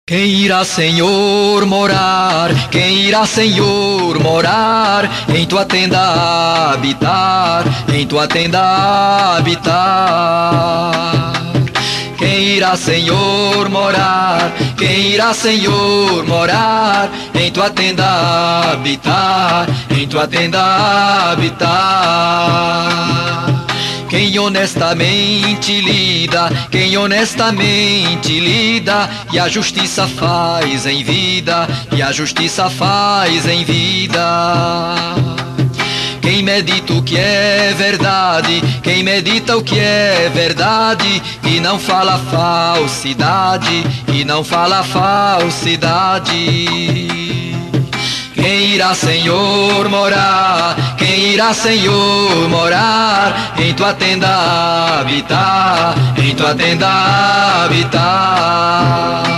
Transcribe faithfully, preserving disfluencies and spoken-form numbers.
Quem irá, Senhor, morar? Quem irá, Senhor, morar? Em tua tenda habitar, em tua tenda habitar. Quem irá, Senhor, morar? Quem irá, Senhor, morar? Em tua tenda habitar, em tua tenda habitar. Quem honestamente lida, quem honestamente lida, e a justiça faz em vida, e a justiça faz em vida. Quem medita o que é verdade, quem medita o que é verdade, e não fala falsidade, e não fala falsidade. Quem irá, Senhor, morar? Quem irá, Senhor, morar? Em tua tenda habitar, em tua tenda habitar.